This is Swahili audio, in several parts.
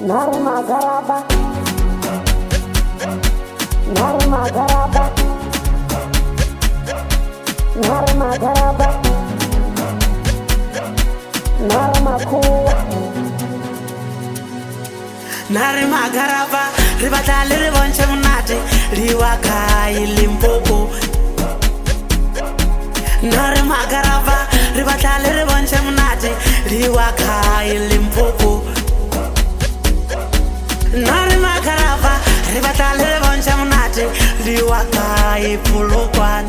Narma garaba, narma garaba, narma garaba, narma kuwa, narma garaba, ribata le bonche munate, riwaka Limpopo. Narma garaba, ribata le bonche munate, riwaka Limpopo. Narma garaba, ribata le bonche munate, riwaka Polokwane.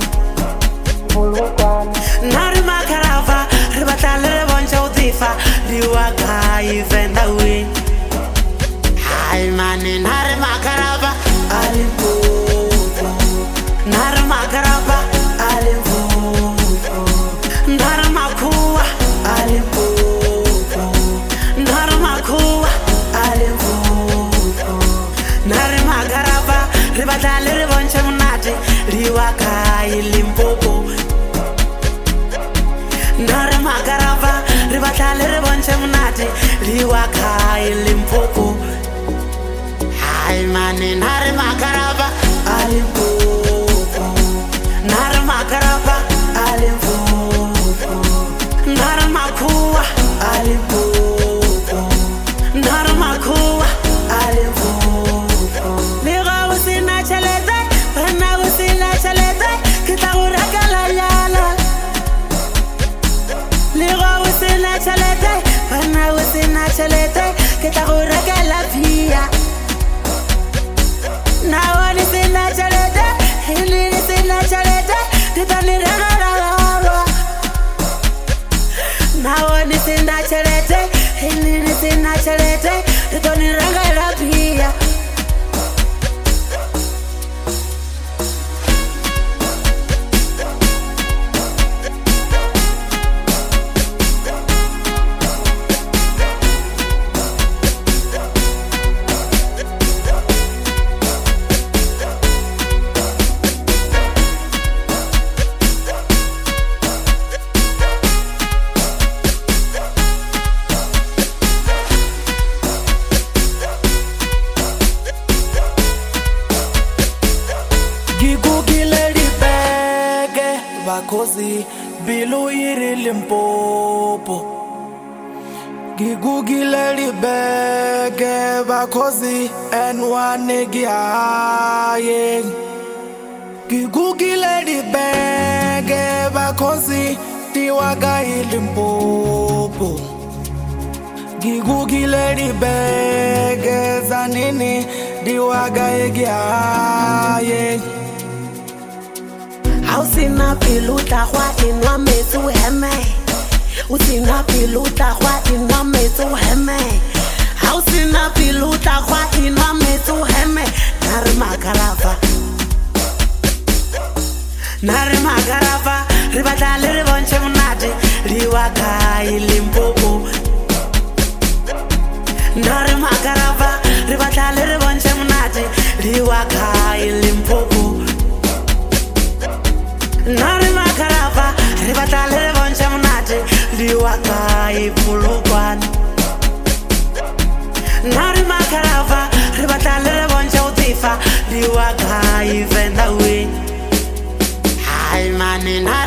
Narma garaba, ribata le bonche utifa, riwaka Vendawe. Ay mani narma garaba, Limpopo. Narma garaba, Limpopo. Narma kuwa, Limpopo. Narma kuwa, Limpopo. Narma garaba, ribata le bonche munate, riwaka Limpopo. Narma garaba, ribata le bonche munate, riwaka Limpopo. Ay mani narma garaba, Limpopo. Narma garaba, Limpopo. Narma kuwa, Limpopo. Narma kuwa, Limpopo. Liga usina chalete, bana usina chalete, kita urakala yala. Liga usina chalete, bana usina chalete, kita urakala via. Now I see naturally, he is naturally, kita ni rara. Now I see naturally, he is naturally, kita ni rara pia. Bakosi bilu yiri Limpopo. Gigugile libege bakosi enwanegi aye. Gigugile libege bakosi tiwaga Limpopo. Gigugile libege zanini diwaga aye. Usina piluta kwa inwa mesu heme. Usina piluta kwa inwa mesu heme. Usina piluta kwa inwa mesu heme. Narma garaba, narma garaba, ribata le bonche munate, riwaka Limpopo. Narma garaba, ribata le bonche munate, riwaka Limpopo. Narma garaba, ribata le bonche munate, riwaka Polokwane. Narma garaba, ribata le bonche utifa, riwaka Vendawe. Ay mani